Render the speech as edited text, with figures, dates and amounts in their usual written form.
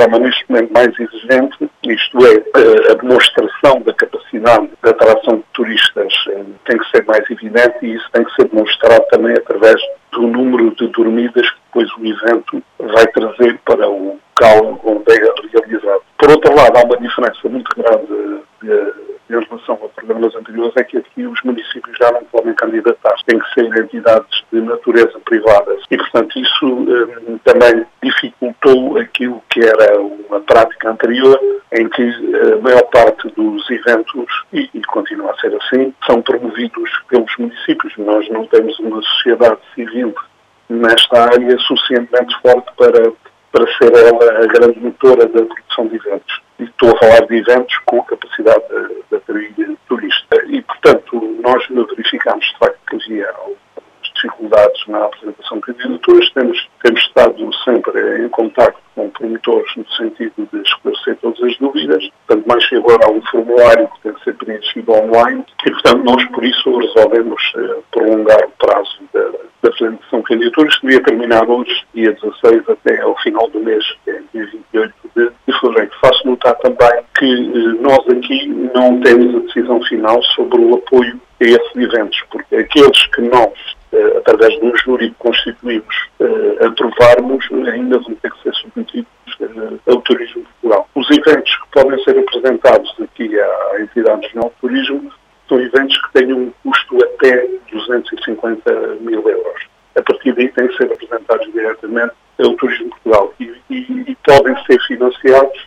forma neste momento mais exigente, isto é, a demonstração da capacidade de atração de turistas tem que ser mais evidente e isso tem que ser demonstrado também através do número de dormidas que depois o evento vai trazer para o local onde é realizado. Por outro lado, há uma diferença muito grande em relação a programas anteriores, é que aqui os municípios já não podem candidatar, têm que ser entidades de natureza privadas e, portanto, isso também dificultou aquilo que era uma prática anterior, em que a maior parte dos eventos, e continua a ser assim, são promovidos pelos municípios. Nós não temos uma sociedade civil nesta área suficientemente forte para ser ela a grande motora da produção de eventos. E estou a falar de eventos com capacidade de atrair turista. E, portanto, nós verificamos, de facto, que havia dificuldades na apresentação de candidaturas. Temos estado sempre em contacto com promotores no sentido de esclarecer todas as dúvidas. Portanto, mais que agora há um formulário que tem que ser preenchido online e, portanto, nós por isso resolvemos prolongar o prazo da apresentação de candidaturas, que devia terminar hoje, dia 16, até ao final do mês, que é dia 28 de fevereiro. Faço notar também que nós aqui não temos a decisão final sobre o apoio a esses eventos, porque aqueles que nós, através de um júri que constituímos, aprovarmos, ainda vão ter que ser submetidos ao Turismo de Portugal. Os eventos que podem ser apresentados aqui à Entidade Nacional de Turismo são eventos que tenham um custo até 250 mil euros. A partir daí têm que ser apresentados diretamente ao Turismo de Portugal e podem ser financiados